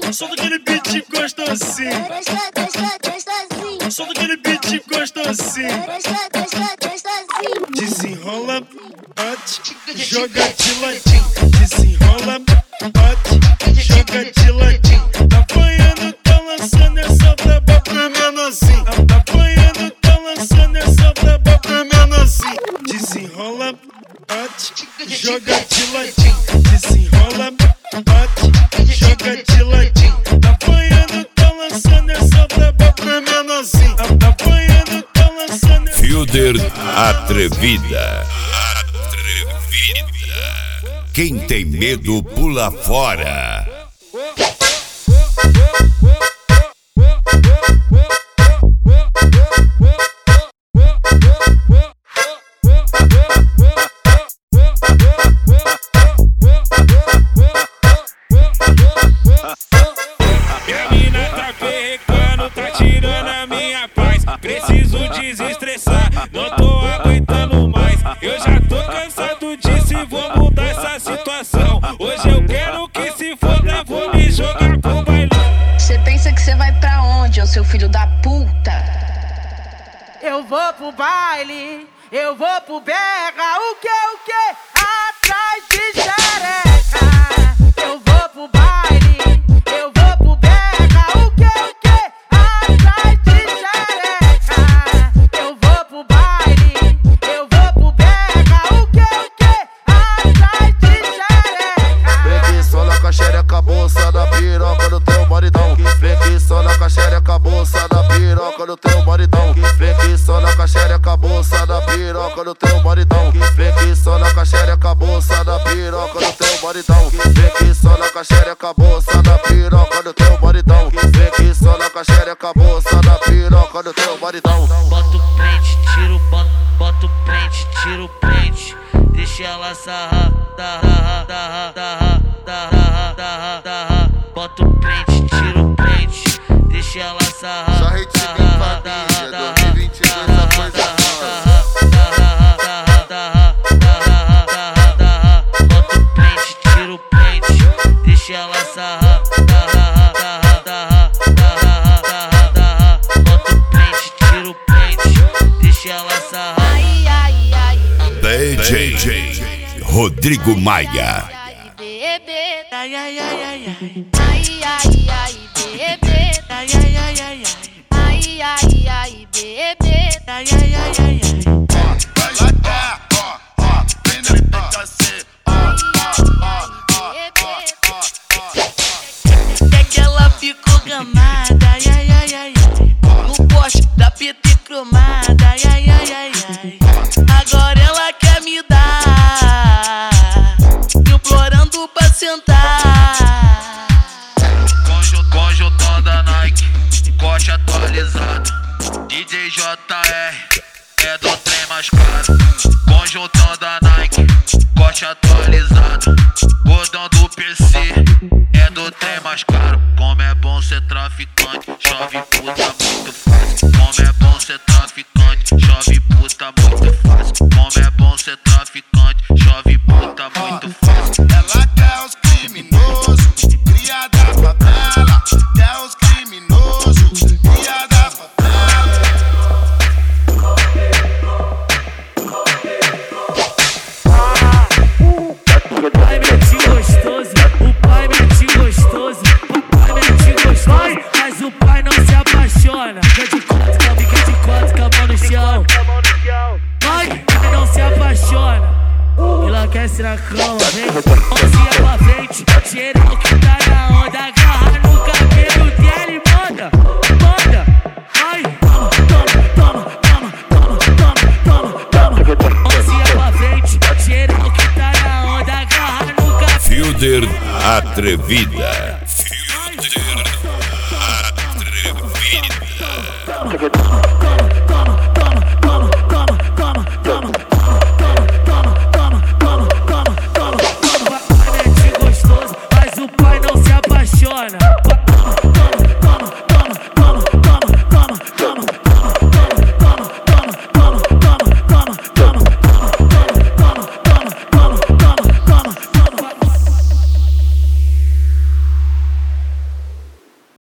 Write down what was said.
Solta aquele beat gostosinho. Solta aquele beat gostosinho. Desenrola, bate, joga de ladinho. Desenrola, bate, joga de ladinho. Tá apanhando, tá lançando essa braba pra menorzinho. Tá apanhando, tá lançando essa braba pra menorzinho. Desenrola, bate, joga de ladinho. Desenrola, bate, joga de ladinho. Tá apanhando, tá lançando essa braba pra menorzinho. Tá apanhando, tá lançando. Fielder atrevida. Quem tem medo pula fora. Minha mina tá perrecando, tá tirando a minha paz. Preciso desestressar, não tô aguentando mais. Eu já tô cansado disso e vou mudar essa situação. Hoje eu quero que se foda, vou me jogar pro bailão. Cê pensa que cê vai pra onde, ô seu filho da puta? Eu vou pro baile, eu vou pro berra. O que? Atrás de xereca. Eu vou pro baile, eu vou pro berra. O que? Atrás de xereca. Eu vou pro baile, eu vou pro berra. O que? Atrás de xereca. Preguiçola com a xereca, bolsa da piroca do teu maridão. Preguiçola com a xereca, bolsa da piroca do teu maridão. Preguiçola com a xereca, bolsa da piroca do teu maridão. Preguiçola com a xereca, bolsa da piroca do teu maridão. Preguiçola com a xereca, bolsa da piroca do teu maridão. Preguiçola com a xereca, bolsa da piroca do teu maridão. Bota o prende, tira o bota o prende, tira o prende. Deixa ela sarrar, bota o prende, tira o prende. Deixa ela sarrar. Só hit bem família, 2022 a coisa nova. Bota o prende, tira o prende. Deixa ela sarrar. Bota o prende, tira o prende. Deixa ela sarrar. DJ Rodrigo Maia. Bebê, ai ai ai ai ai. Ai, ai, ai, bebê. Ai ai ai ai ai. Ai, ai, ai, bebê. Ai ai ai ai ai. É que ela ficou gamada, ai ai ai ai. No poste da PT cromada, ai ai ai ai ai. Agora ela quer me dar, implorando pra sentar. Conjuntão da Nike, corte atualizado. DJ JR é do trem mais caro. Conjuntão da Nike, corte atualizado. Gordão do PC é do trem mais caro. Como é bom ser traficante, chove puta muito fácil. Como é bom ser traficante, chove puta muito fácil. Como é bom ser traficante, chove puta muito fácil. Ela quer os criminosos, cria da favela. Quer os criminosos, cria da favela. O pai mete gostoso, o pai mete gostoso. O pai mete gostoso, mas o pai não se apaixona. Fica de quatro, com a mão no chão. Vai, não se apaixona. Enlouquece na cama, vem, mãozinha pra frente. Geral que tá na onda, agarra no cabelo dele, manda. Vai, toma. Mãozinha pra frente, geral que tá na onda, agarra no cabelo. Fielder atrevida. Toma.